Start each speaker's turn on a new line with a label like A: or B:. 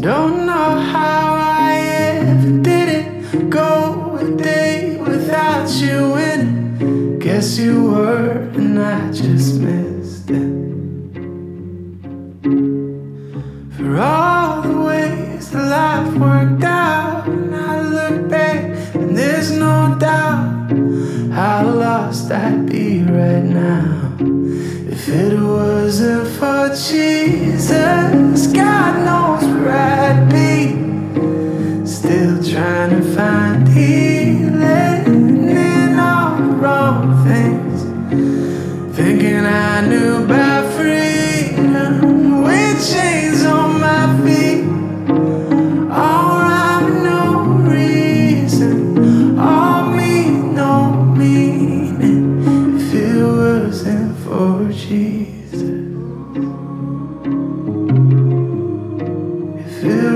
A: Don't know how I ever did it. Go a day without you in it. Guess you were, and I just missed it. For all the ways that life worked out, and I look back, and there's no doubt how lost I'd be right now if it wasn't for Jesus. God knows where I'd be, still trying to find healing in all the wrong things, thinking I knew about freedom with chains on my feet. All rhyme, no reason, all me, no meaning, if it wasn't for Jesus. If it